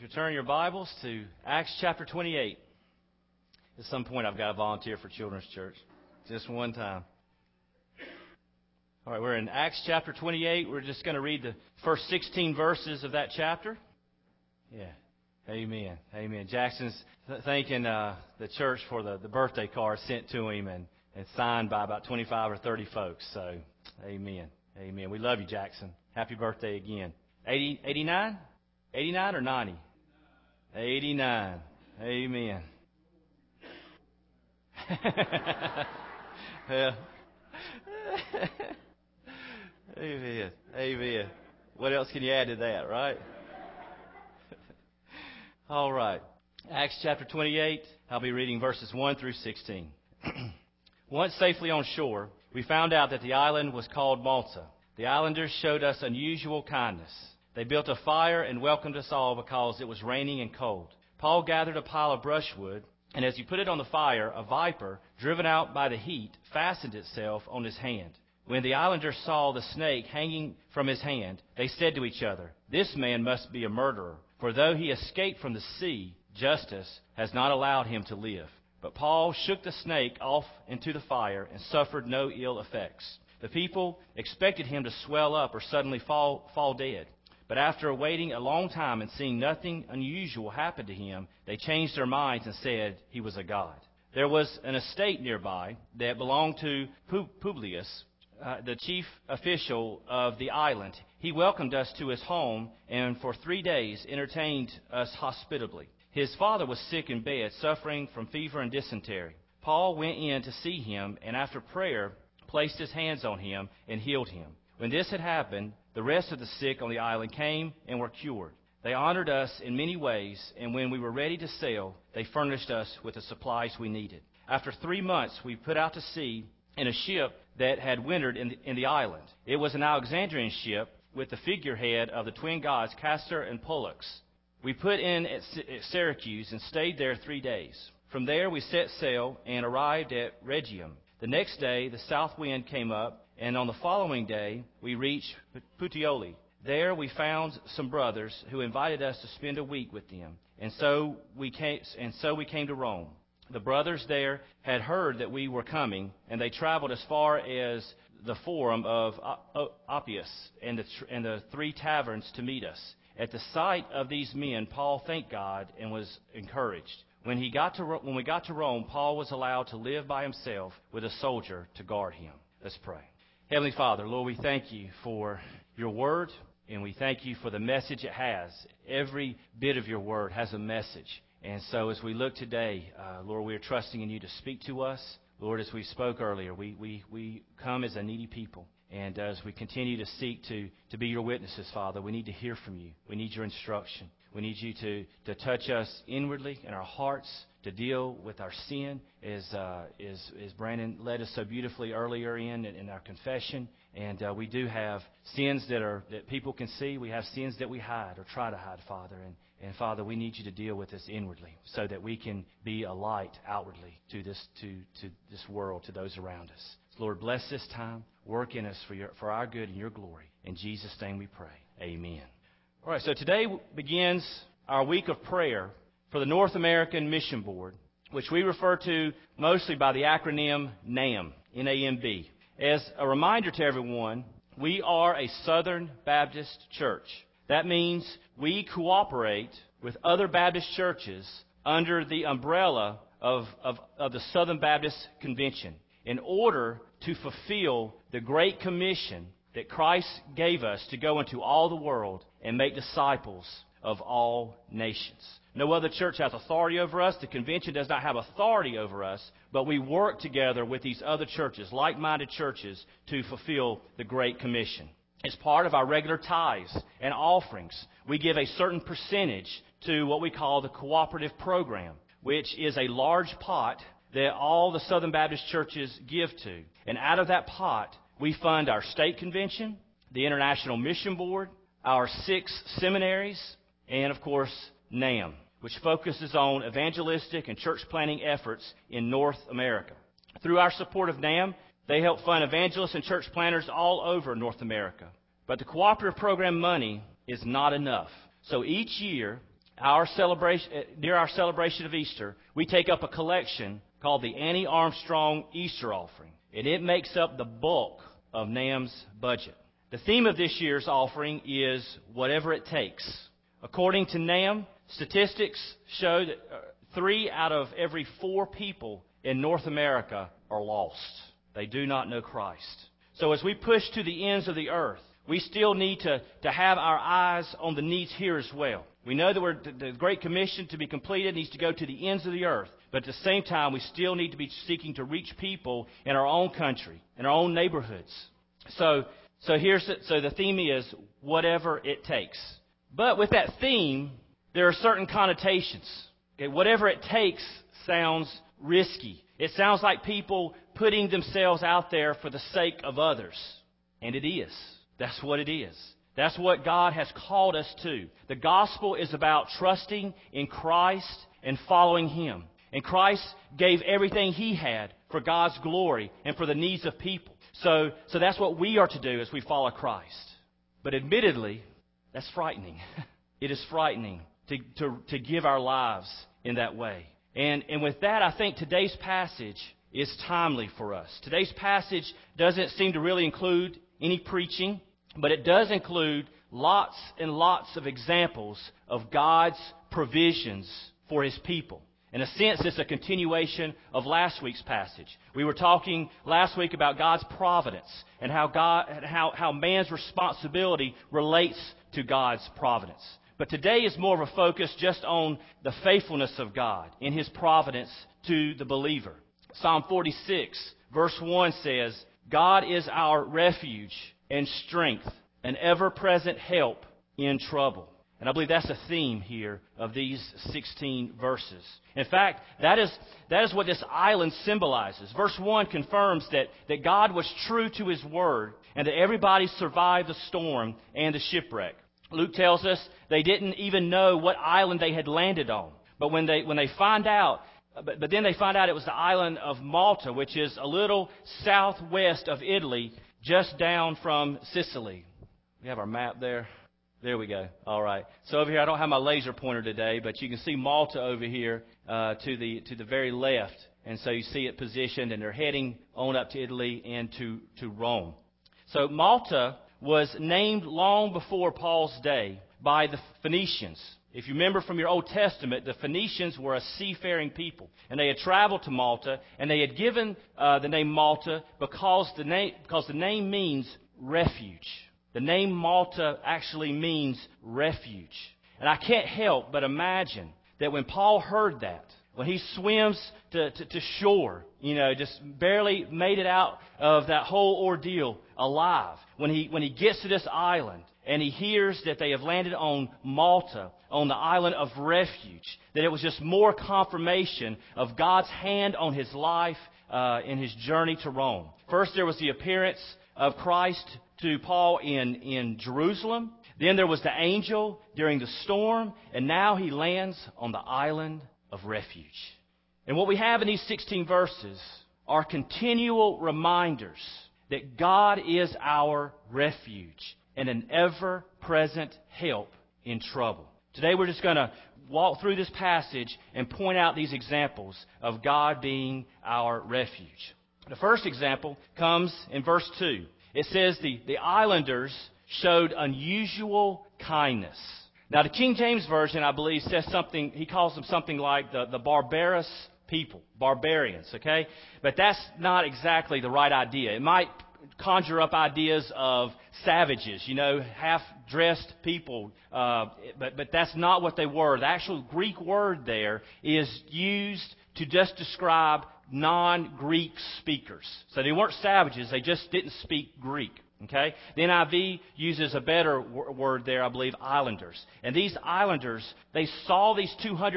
you turn your Bibles to Acts chapter 28. At some point, I've got to volunteer for Children's Church. Just one time. All right, we're in Acts chapter 28. We're just going to read the first 16 verses of that chapter. Yeah. Amen. Amen. Jackson's thanking the church for the birthday card sent to him and signed by about 25 or 30 folks. So, amen. Amen. We love you, Jackson. Happy birthday again. 89? 89 or 90? 89. Amen. Yeah. Amen. Amen. What else can you add to that, right? All right. Acts chapter 28. I'll be reading verses 1 through 16. Once safely on shore, we found out that the island was called Malta. The islanders showed us unusual kindness. They built a fire and welcomed us all because it was raining and cold. Paul gathered a pile of brushwood, and as he put it on the fire, a viper, driven out by the heat, fastened itself on his hand. When the islanders saw the snake hanging from his hand, they said to each other, "This man must be a murderer, for though he escaped from the sea, justice has not allowed him to live." But Paul shook the snake off into the fire and suffered no ill effects. The people expected him to swell up or suddenly fall dead. But after waiting a long time and seeing nothing unusual happen to him, they changed their minds and said he was a god. There was an estate nearby that belonged to Publius, the chief official of the island. He welcomed us to his home and for 3 days entertained us hospitably. His father was sick in bed, suffering from fever and dysentery. Paul went in to see him and after prayer placed his hands on him and healed him. When this had happened, the rest of the sick on the island came and were cured. They honored us in many ways, and when we were ready to sail, they furnished us with the supplies we needed. After 3 months, we put out to sea in a ship that had wintered in the island. It was an Alexandrian ship with the figurehead of the twin gods Castor and Pollux. We put in at Syracuse and stayed there 3 days. From there, we set sail and arrived at Rhegium. The next day, the south wind came up, and on the following day, we reached Puteoli. There we found some brothers who invited us to spend a week with them, and so we came to Rome. The brothers there had heard that we were coming, and they traveled as far as the Forum of Appius and the 3 taverns to meet us. At the sight of these men, Paul thanked God and was encouraged. When we got to Rome, Paul was allowed to live by himself with a soldier to guard him. Let's pray. Heavenly Father, Lord, we thank you for your word, and we thank you for the message it has. Every bit of your word has a message. And so as we look today, Lord, we are trusting in you to speak to us. Lord, as we spoke earlier, we come as a needy people. And as we continue to seek to be your witnesses, Father, we need to hear from you. We need your instruction. We need you to touch us inwardly in our hearts, to deal with our sin, as Brandon led us so beautifully earlier in our confession. And we do have sins that people can see. We have sins that we hide or try to hide, Father. And Father, we need you to deal with us inwardly so that we can be a light outwardly to this world, to those around us. So Lord, bless this time. Work in us for our good and your glory. In Jesus' name we pray. Amen. All right, so today begins our week of prayer for the North American Mission Board, which we refer to mostly by the acronym NAMB, N-A-M-B. As a reminder to everyone, we are a Southern Baptist church. That means we cooperate with other Baptist churches under the umbrella of the Southern Baptist Convention in order to fulfill the Great Commission that Christ gave us to go into all the world and make disciples of all nations. No other church has authority over us. The convention does not have authority over us, but we work together with these other churches, like-minded churches, to fulfill the Great Commission. As part of our regular tithes and offerings, we give a certain percentage to what we call the cooperative program, which is a large pot that all the Southern Baptist churches give to. And out of that pot, we fund our state convention, the International Mission Board, our 6 seminaries, and, of course, NAMB, which focuses on evangelistic and church planting efforts in North America. Through our support of NAMB, they help fund evangelists and church planters all over North America. But the cooperative program money is not enough. So each year, near our celebration of Easter, we take up a collection called the Annie Armstrong Easter Offering, and it makes up the bulk of NAM's budget. The theme of this year's offering is whatever it takes. According to NAM, statistics show that 3 out of every 4 people in North America are lost. They do not know Christ. So as we push to the ends of the earth, we still need to have our eyes on the needs here as well. We know that the Great Commission to be completed needs to go to the ends of the earth. But at the same time, we still need to be seeking to reach people in our own country, in our own neighborhoods. So the theme is whatever it takes. But with that theme, there are certain connotations. Okay, whatever it takes sounds risky. It sounds like people putting themselves out there for the sake of others. And it is. That's what it is. That's what God has called us to. The gospel is about trusting in Christ and following Him. And Christ gave everything He had for God's glory and for the needs of people. So that's what we are to do as we follow Christ. But admittedly, that's frightening. It is frightening to give our lives in that way. And with that, I think today's passage is timely for us. Today's passage doesn't seem to really include any preaching, but it does include lots and lots of examples of God's provisions for His people. In a sense, it's a continuation of last week's passage. We were talking last week about God's providence and how man's responsibility relates to God's providence. But today is more of a focus just on the faithfulness of God in His providence to the believer. Psalm 46, verse 1 says, God is our refuge and strength, an ever-present help in trouble. And I believe that's a theme here of these 16 verses. In fact, that is what this island symbolizes. Verse 1 confirms that God was true to His word and that everybody survived the storm and the shipwreck. Luke tells us they didn't even know what island they had landed on. But when they find out, but then they find out it was the island of Malta, which is a little southwest of Italy, just down from Sicily. We have our map there. There we go. All right. So over here, I don't have my laser pointer today, but you can see Malta over here to the very left. And so you see it positioned, and they're heading on up to Italy and to Rome. So Malta was named long before Paul's day by the Phoenicians. If you remember from your Old Testament, the Phoenicians were a seafaring people. And they had traveled to Malta, and they had given the name Malta because the name means refuge. The name Malta actually means refuge. And I can't help but imagine that when Paul heard that, when he swims to shore, just barely made it out of that whole ordeal alive, when he gets to this island and he hears that they have landed on Malta, on the island of refuge, that it was just more confirmation of God's hand on his life in his journey to Rome. First, there was the appearance of Christ to Paul in Jerusalem. Then there was the angel during the storm. And now he lands on the island of refuge. And what we have in these 16 verses are continual reminders that God is our refuge and an ever-present help in trouble. Today we're just going to walk through this passage and point out these examples of God being our refuge. The first example comes in verse 2. It says the islanders showed unusual kindness. Now, the King James Version, I believe, says something, he calls them something like the barbarous people, barbarians, okay? But that's not exactly the right idea. It might conjure up ideas of savages, half-dressed people, but that's not what they were. The actual Greek word there is used to just describe non-Greek speakers. So they weren't savages, they just didn't speak Greek. Okay? The NIV uses a better word there, I believe, islanders. And these islanders, they saw these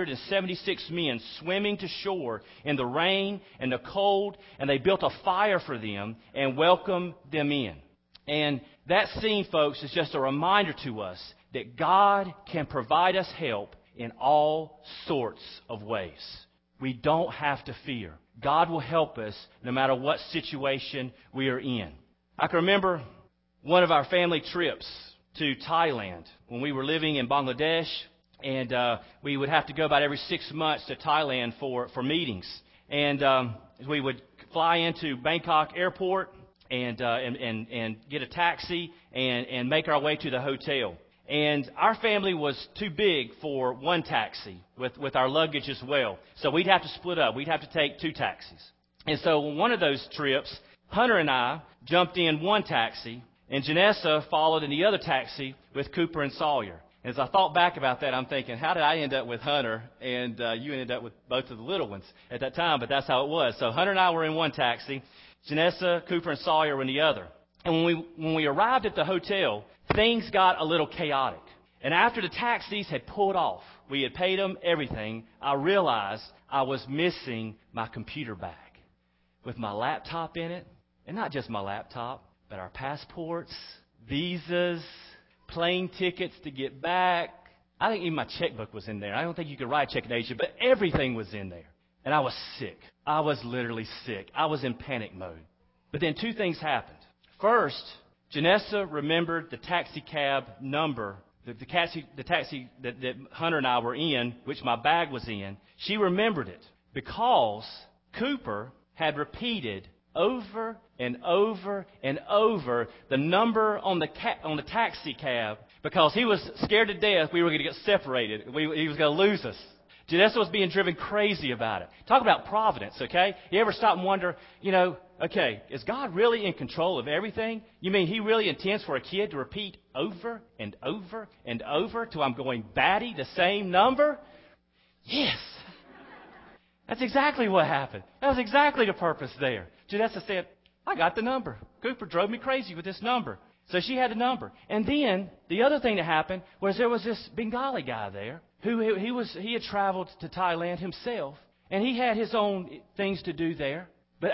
276 men swimming to shore in the rain and the cold, and they built a fire for them and welcomed them in. And that scene, folks, is just a reminder to us that God can provide us help in all sorts of ways. We don't have to fear. God will help us no matter what situation we are in. I can remember one of our family trips to Thailand when we were living in Bangladesh. And we would have to go about every 6 months to Thailand for meetings. And we would fly into Bangkok Airport and get a taxi and make our way to the hotel. And our family was too big for one taxi with our luggage as well. So we'd have to split up. We'd have to take 2 taxis. And so on one of those trips, Hunter and I jumped in one taxi, and Janessa followed in the other taxi with Cooper and Sawyer. As I thought back about that, I'm thinking, how did I end up with Hunter and you ended up with both of the little ones at that time? But that's how it was. So Hunter and I were in one taxi. Janessa, Cooper, and Sawyer were in the other. And when we arrived at the hotel, things got a little chaotic. And after the taxis had pulled off, we had paid them everything, I realized I was missing my computer bag with my laptop in it. And not just my laptop, but our passports, visas, plane tickets to get back. I think even my checkbook was in there. I don't think you could write a check in Asia, but everything was in there. And I was sick. I was literally sick. I was in panic mode. But then 2 things happened. First, Janessa remembered the taxi cab number, the taxi that Hunter and I were in, which my bag was in. She remembered it because Cooper had repeated over and over and over the number on the taxi cab because he was scared to death we were going to get separated. He was going to lose us. Janessa was being driven crazy about it. Talk about providence, okay? You ever stop and wonder, okay, is God really in control of everything? You mean He really intends for a kid to repeat over and over and over till I'm going batty the same number? Yes. That's exactly what happened. That was exactly the purpose there. Janessa said, I got the number. Cooper drove me crazy with this number. So she had the number. And then the other thing that happened was there was this Bengali guy there who he had traveled to Thailand himself, and he had his own things to do there. But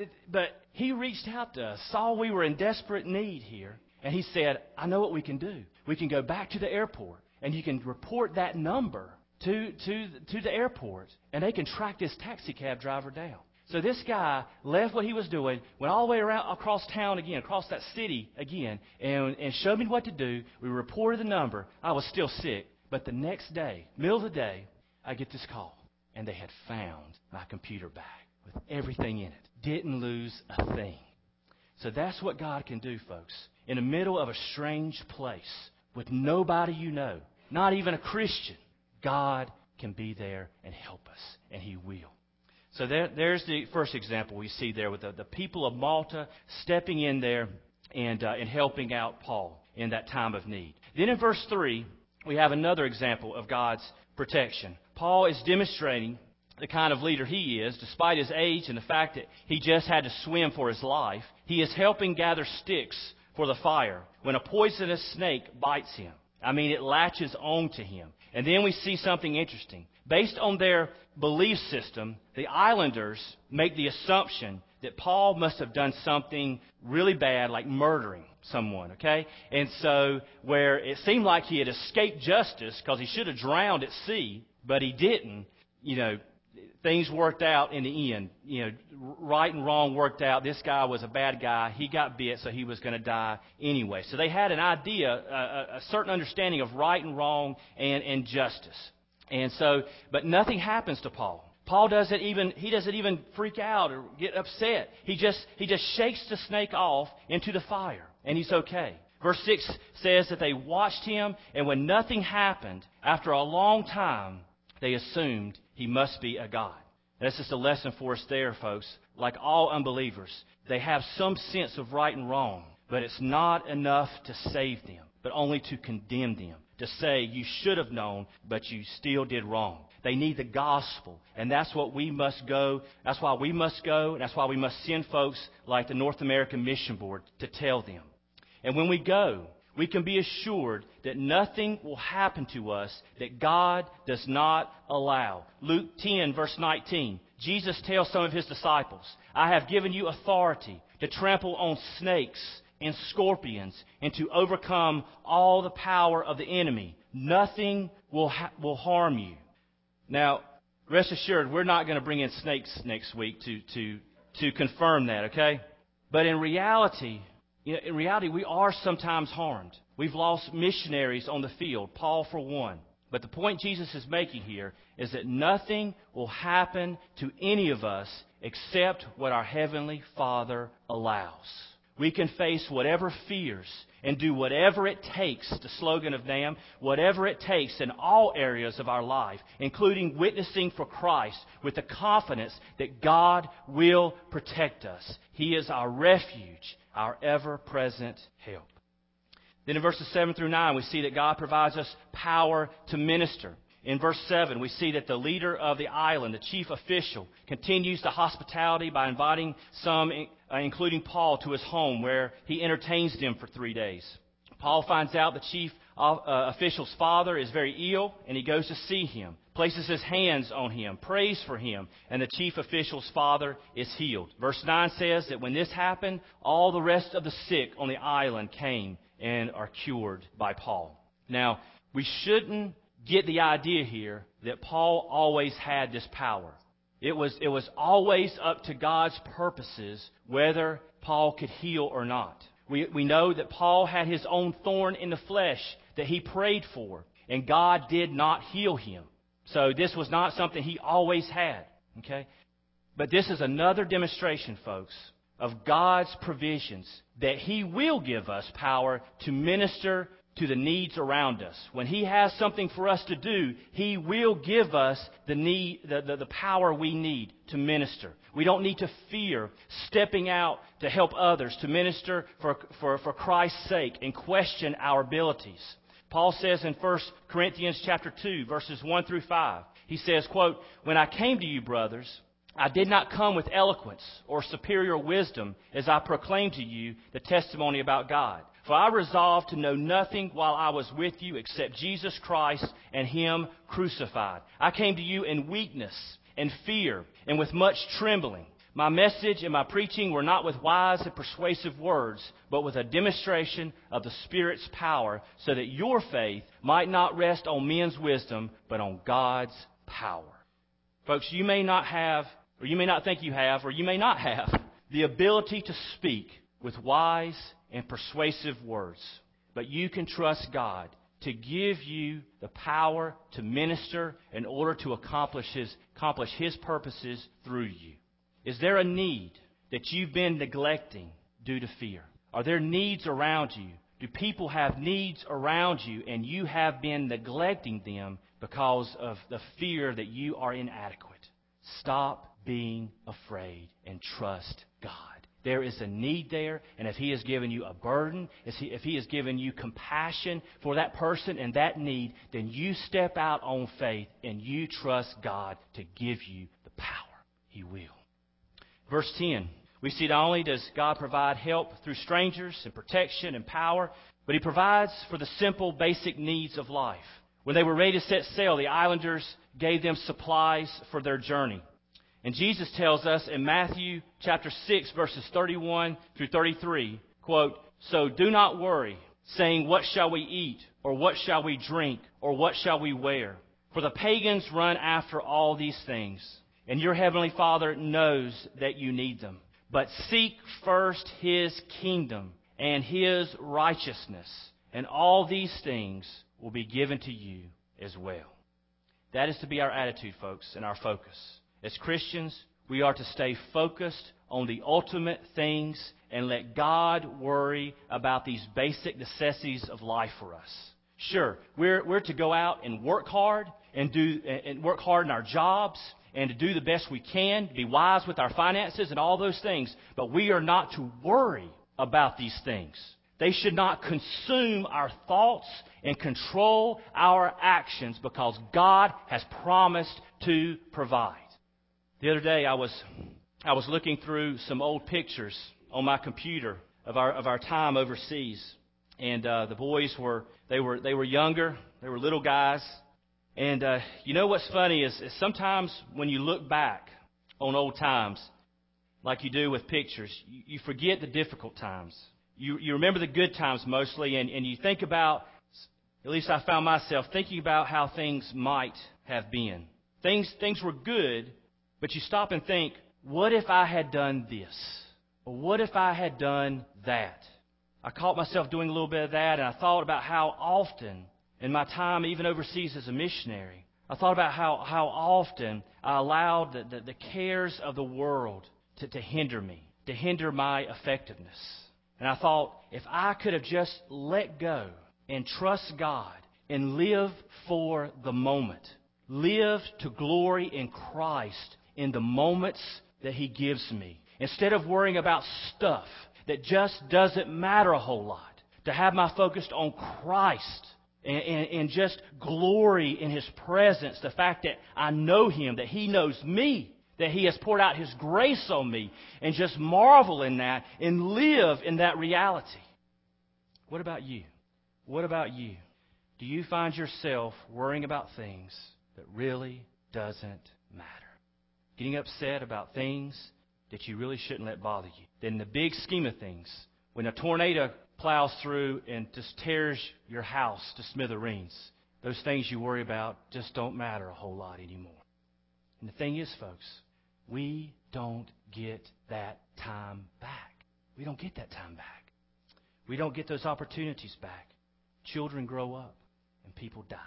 he reached out to us, saw we were in desperate need here, and he said, I know what we can do. We can go back to the airport, and you can report that number to the airport, and they can track this taxi cab driver down. So this guy left what he was doing, went all the way around across town again, across that city again, and showed me what to do. We reported the number. I was still sick. But the next day, middle of the day, I get this call, and they had found my computer bag with everything in it. Didn't lose a thing. So that's what God can do, folks. In the middle of a strange place with nobody you know, not even a Christian, God can be there and help us, and He will. So there's the first example we see there with the people of Malta stepping in there and helping out Paul in that time of need. Then in verse 3, we have another example of God's protection. Paul is demonstrating the kind of leader he is, despite his age and the fact that he just had to swim for his life. He is helping gather sticks for the fire when a poisonous snake bites him. I mean, it latches on to him. And then we see something interesting. Based on their belief system, the islanders make the assumption that Paul must have done something really bad, like murdering someone, okay? And so where it seemed like he had escaped justice because he should have drowned at sea, but he didn't, things worked out in the end. Right and wrong worked out. This guy was a bad guy. He got bit, so he was going to die anyway. So they had an idea, a certain understanding of right and wrong and justice. And so, but nothing happens to Paul. Paul doesn't even freak out or get upset. He just shakes the snake off into the fire, and he's okay. Verse 6 says that they watched him, and when nothing happened, after a long time, they assumed he must be a god. That's just a lesson for us there, folks. Like all unbelievers, they have some sense of right and wrong, but it's not enough to save them, but only to condemn them. To say you should have known, but you still did wrong. They need the gospel, and that's what we must go. That's why we must go, and that's why we must send folks like the North American Mission Board to tell them. And when we go, we can be assured that nothing will happen to us that God does not allow. Luke 10, verse 19, Jesus tells some of His disciples, I have given you authority to trample on snakes and scorpions, and to overcome all the power of the enemy. Nothing will harm you. Now, rest assured, we're not going to bring in snakes next week to confirm that, okay? But in reality, we are sometimes harmed. We've lost missionaries on the field, Paul for one. But the point Jesus is making here is that nothing will happen to any of us except what our Heavenly Father allows. We can face whatever fears and do whatever it takes, the slogan of NAM, whatever it takes in all areas of our life, including witnessing for Christ, with the confidence that God will protect us. He is our refuge, our ever-present help. Then in verses 7 through 9, we see that God provides us power to minister. In verse 7, we see that the leader of the island, the chief official, continues the hospitality by inviting some, including Paul, to his home where he entertains them for 3 days. Paul finds out the chief official's father is very ill, and he goes to see him, places his hands on him, prays for him, and the chief official's father is healed. Verse 9 says that when this happened, all the rest of the sick on the island came and are cured by Paul. Now, we shouldn't get the idea here that Paul always had this power. It was always up to God's purposes whether Paul could heal or not. We know that Paul had his own thorn in the flesh that he prayed for, and God did not heal him. So this was not something he always had. Okay? But this is another demonstration, folks, of God's provisions, that He will give us power to minister to the needs around us. When He has something for us to do, He will give us the power we need to minister. We don't need to fear stepping out to help others, to minister for Christ's sake, and question our abilities. Paul says in 1 Corinthians chapter 2, verses 1 through 5, he says, quote, "When I came to you, brothers, I did not come with eloquence or superior wisdom as I proclaimed to you the testimony about God. For I resolved to know nothing while I was with you except Jesus Christ and Him crucified. I came to you in weakness and fear and with much trembling. My message and my preaching were not with wise and persuasive words, but with a demonstration of the Spirit's power, so that your faith might not rest on men's wisdom, but on God's power." Folks, you may not have, or you may not think you have, or you may not have the ability to speak with wise and persuasive words, but you can trust God to give you the power to minister in order to accomplish His purposes through you. Is there a need that you've been neglecting due to fear? Are there needs around you? Do people have needs around you and you have been neglecting them because of the fear that you are inadequate? Stop being afraid and trust God. There is a need there, and if He has given you a burden, if He has given you compassion for that person and that need, then you step out on faith and you trust God to give you the power. He will. Verse 10, we see not only does God provide help through strangers and protection and power, but He provides for the simple, basic needs of life. When they were ready to set sail, the islanders gave them supplies for their journey. And Jesus tells us in Matthew chapter 6, verses 31 through 33, quote, "So do not worry, saying, 'What shall we eat?' or 'What shall we drink?' or 'What shall we wear?' For the pagans run after all these things, and your heavenly Father knows that you need them. But seek first His kingdom and His righteousness, and all these things will be given to you as well." That is to be our attitude, folks, and our focus. As Christians, we are to stay focused on the ultimate things and let God worry about these basic necessities of life for us. Sure, we're to go out and work hard and work hard in our jobs and to do the best we can, to be wise with our finances and all those things, but we are not to worry about these things. They should not consume our thoughts and control our actions, because God has promised to provide. The other day, I was looking through some old pictures on my computer of our time overseas, and the boys were younger, they were little guys, and you know what's funny is sometimes when you look back on old times, like you do with pictures, you forget the difficult times. You remember the good times mostly, and you think about, at least I found myself thinking about how things might have been. Things were good. But you stop and think, what if I had done this? Or what if I had done that? I caught myself doing a little bit of that, and I thought about how often in my time even overseas as a missionary, I thought about how often I allowed the cares of the world to hinder me, to hinder my effectiveness. And I thought, if I could have just let go and trust God and live for the moment, live to glory in Christ in the moments that He gives me, instead of worrying about stuff that just doesn't matter a whole lot, to have my focus on Christ and just glory in His presence, the fact that I know Him, that He knows me, that He has poured out His grace on me, and just marvel in that and live in that reality. What about you? What about you? Do you find yourself worrying about things that really doesn't matter? Getting upset about things that you really shouldn't let bother you. Then in the big scheme of things, when a tornado plows through and just tears your house to smithereens, those things you worry about just don't matter a whole lot anymore. And the thing is, folks, we don't get that time back. We don't get that time back. We don't get those opportunities back. Children grow up and people die.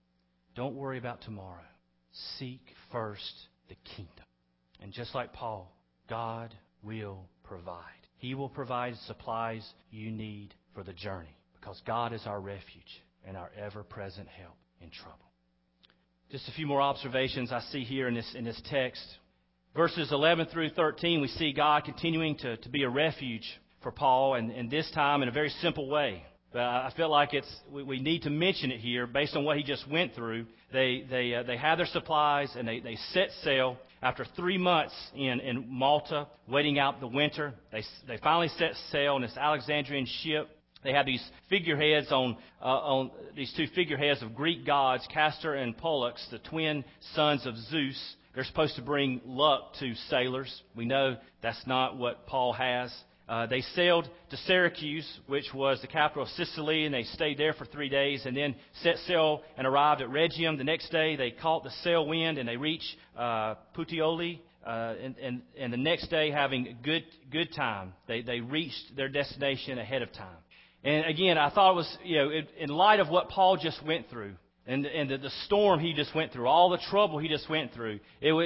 Don't worry about tomorrow. Seek first the kingdom. And just like Paul, God will provide. He will provide supplies you need for the journey, because God is our refuge and our ever-present help in trouble. Just a few more observations I see here in this text. Verses 11 through 13, we see God continuing to be a refuge for Paul, and this time in a very simple way. I feel like we need to mention it here based on what he just went through. They had their supplies and they set sail. After 3 months in Malta, waiting out the winter, they finally set sail on this Alexandrian ship. They have these figureheads on these two figureheads of Greek gods, Castor and Pollux, the twin sons of Zeus. They're supposed to bring luck to sailors. We know that's not what Paul has. They sailed to Syracuse, which was the capital of Sicily, and they stayed there for 3 days, and then set sail and arrived at Rhegium. The next day, they caught the sail wind, and they reached Puteoli. And the next day, having a good time, they reached their destination ahead of time. And again, I thought it was, in light of what Paul just went through, and the storm he just went through, all the trouble he just went through,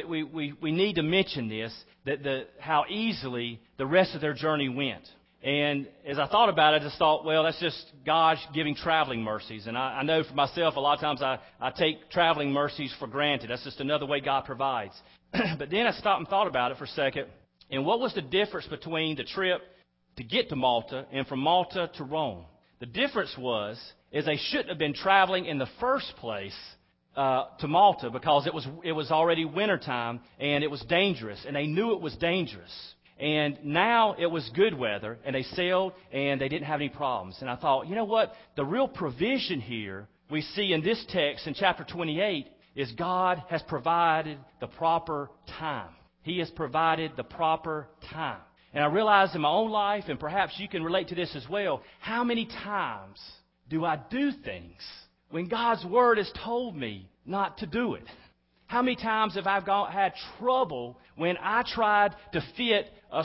we need to mention this, that how easily the rest of their journey went. And as I thought about it, I just thought, well, that's just God giving traveling mercies. And I know for myself, a lot of times I take traveling mercies for granted. That's just another way God provides. But then I stopped and thought about it for a second. And what was the difference between the trip to get to Malta and from Malta to Rome? The difference is they shouldn't have been traveling in the first place to Malta, because it was already wintertime and it was dangerous, and they knew it was dangerous. And now it was good weather, and they sailed and they didn't have any problems. And I thought, you know what? The real provision here we see in this text in chapter 28 is God has provided the proper time. He has provided the proper time. And I realize in my own life, and perhaps you can relate to this as well, how many times do I do things when God's Word has told me not to do it? How many times have I had trouble when I tried to fit a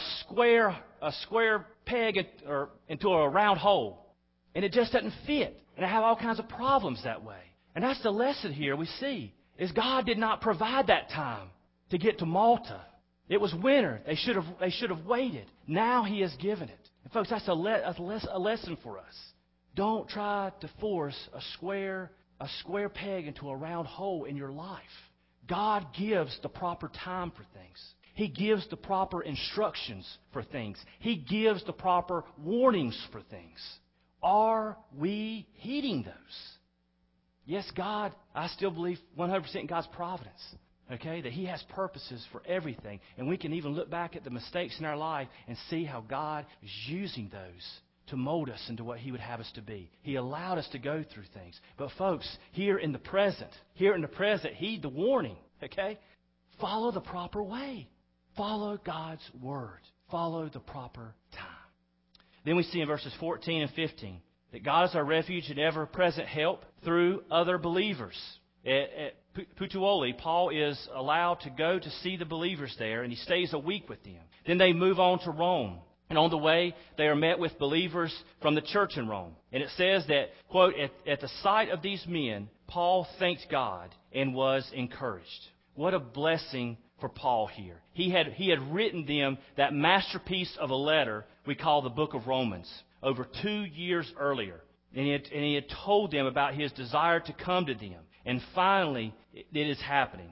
square peg into a round hole, and it just doesn't fit, and I have all kinds of problems that way? And that's the lesson here we see, is God did not provide that time to get to Malta. It was winter. They should have waited. Now He has given it. And folks, that's a lesson for us. Don't try to force a square peg into a round hole in your life. God gives the proper time for things. He gives the proper instructions for things. He gives the proper warnings for things. Are we heeding those? Yes, God, I still believe 100% in God's providence. Okay, that He has purposes for everything. And we can even look back at the mistakes in our life and see how God is using those to mold us into what He would have us to be. He allowed us to go through things. But folks, here in the present, heed the warning, okay? Follow the proper way. Follow God's Word. Follow the proper time. Then we see in verses 14 and 15 that God is our refuge and ever-present help through other believers. At Puteoli, Paul is allowed to go to see the believers there, and he stays a week with them. Then they move on to Rome. And on the way, they are met with believers from the church in Rome. And it says that, quote, at the sight of these men, Paul thanked God and was encouraged. What a blessing for Paul here. He had written them that masterpiece of a letter we call the book of Romans over 2 years earlier. And he had told them about his desire to come to them. And finally, it is happening.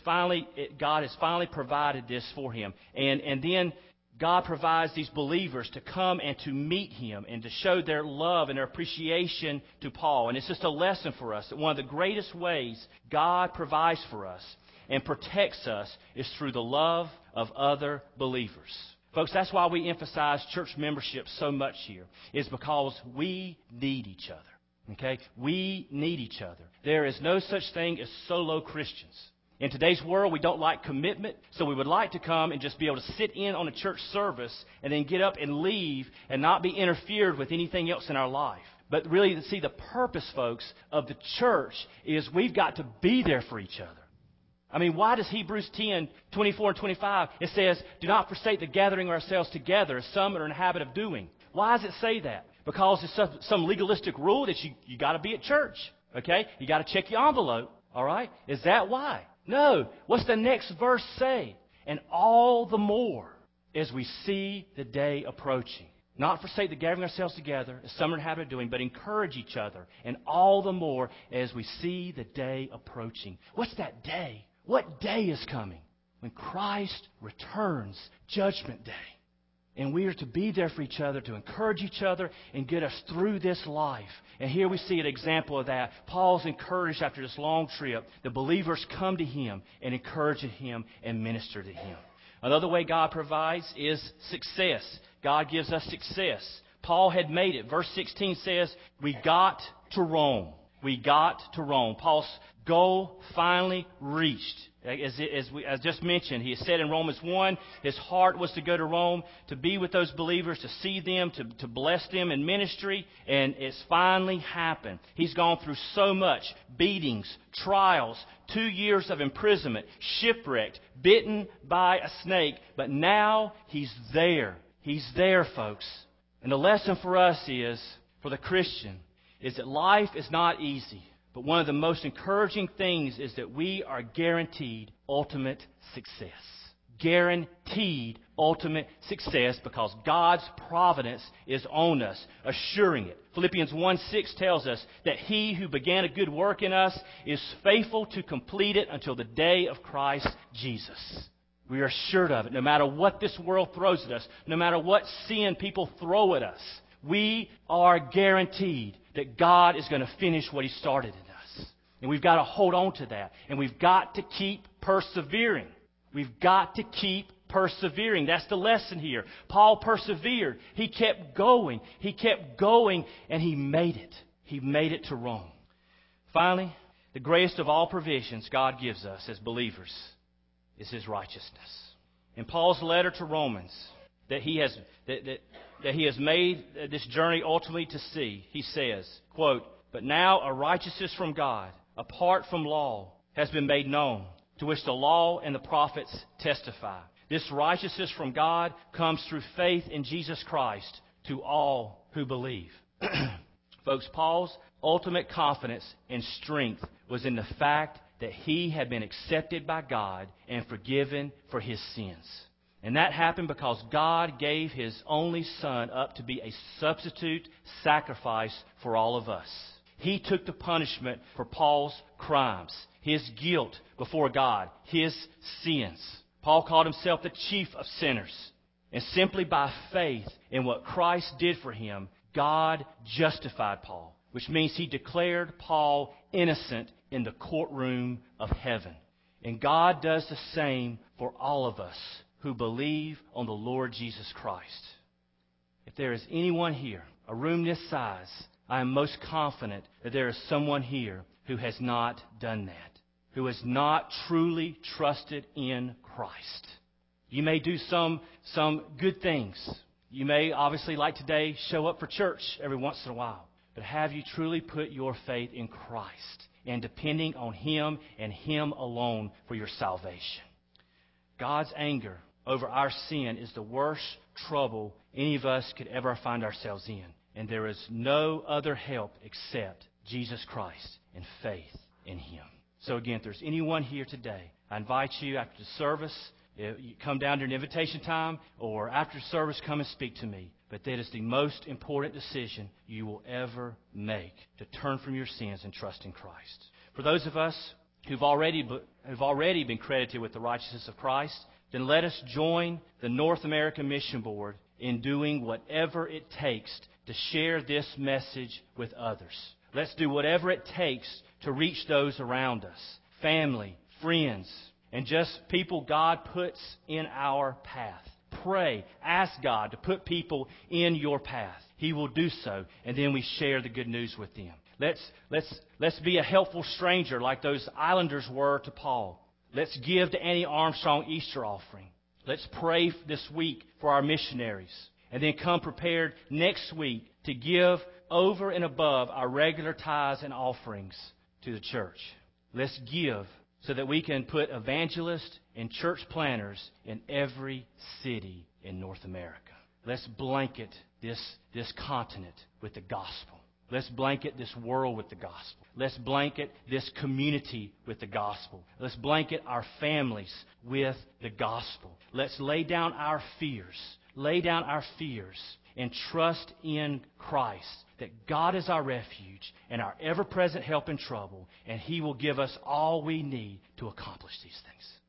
God has finally provided this for him. And then God provides these believers to come and to meet him and to show their love and their appreciation to Paul. And it's just a lesson for us that one of the greatest ways God provides for us and protects us is through the love of other believers. Folks, that's why we emphasize church membership so much here, is because we need each other. Okay? We need each other. There is no such thing as solo Christians. In today's world, we don't like commitment, so we would like to come and just be able to sit in on a church service and then get up and leave and not be interfered with anything else in our life. But really, see, the purpose, folks, of the church is we've got to be there for each other. I mean, why does Hebrews 10, 24 and 25, it says, do not forsake the gathering ourselves together as some are in the habit of doing. Why does it say that? Because it's some legalistic rule that you got to be at church, okay? You got to check your envelope, all right? Is that why? No. What's the next verse say? And all the more as we see the day approaching. Not forsake the gathering ourselves together, as some are in the habit of doing, but encourage each other. And all the more as we see the day approaching. What's that day? What day is coming? When Christ returns, Judgment Day. And we are to be there for each other, to encourage each other, and get us through this life. And here we see an example of that. Paul's encouraged after this long trip. The believers come to him and encourage him and minister to him. Another way God provides is success. God gives us success. Paul had made it. Verse 16 says, we got to Rome. We got to Rome. Paul's goal finally reached. As just mentioned, he said in Romans 1, his heart was to go to Rome, to be with those believers, to see them, to bless them in ministry, and it's finally happened. He's gone through so much: beatings, trials, 2 years of imprisonment, shipwrecked, bitten by a snake, but now he's there. He's there, folks. And the lesson for us is, for the Christian, is that life is not easy. But one of the most encouraging things is that we are guaranteed ultimate success. Guaranteed ultimate success because God's providence is on us, assuring it. Philippians 1:6 tells us that He who began a good work in us is faithful to complete it until the day of Christ Jesus. We are assured of it, no matter what this world throws at us, no matter what sin people throw at us. We are guaranteed that God is going to finish what He started in us. And we've got to hold on to that. And we've got to keep persevering. We've got to keep persevering. That's the lesson here. Paul persevered. He kept going. He kept going, and he made it. He made it to Rome. Finally, the greatest of all provisions God gives us as believers is His righteousness. In Paul's letter to Romans, that he has made this journey ultimately to see, he says, quote, but now a righteousness from God, apart from law, has been made known, to which the law and the prophets testify. This righteousness from God comes through faith in Jesus Christ to all who believe. Folks, Paul's ultimate confidence and strength was in the fact that he had been accepted by God and forgiven for his sins. And that happened because God gave His only Son up to be a substitute sacrifice for all of us. He took the punishment for Paul's crimes, his guilt before God, his sins. Paul called himself the chief of sinners. And simply by faith in what Christ did for him, God justified Paul, which means He declared Paul innocent in the courtroom of heaven. And God does the same for all of us who believe on the Lord Jesus Christ. If there is anyone here, a room this size, I am most confident that there is someone here who has not done that, who has not truly trusted in Christ. You may do some good things. You may, obviously, like today, show up for church every once in a while. But have you truly put your faith in Christ and depending on Him and Him alone for your salvation? God's anger over our sin is the worst trouble any of us could ever find ourselves in. And there is no other help except Jesus Christ and faith in Him. So again, if there's anyone here today, I invite you after the service, you come down during invitation time, or after service, come and speak to me. But that is the most important decision you will ever make, to turn from your sins and trust in Christ. For those of us who've already been credited with the righteousness of Christ, then let us join the North American Mission Board in doing whatever it takes to share this message with others. Let's do whatever it takes to reach those around us, family, friends, and just people God puts in our path. Pray, ask God to put people in your path. He will do so, and then we share the good news with them. Let's be a helpful stranger like those islanders were to Paul. Let's give the Annie Armstrong Easter offering. Let's pray this week for our missionaries, and then come prepared next week to give over and above our regular tithes and offerings to the church. Let's give so that we can put evangelists and church planners in every city in North America. Let's blanket this continent with the gospel. Let's blanket this world with the gospel. Let's blanket this community with the gospel. Let's blanket our families with the gospel. Let's lay down our fears. Lay down our fears and trust in Christ, that God is our refuge and our ever-present help in trouble, and He will give us all we need to accomplish these things.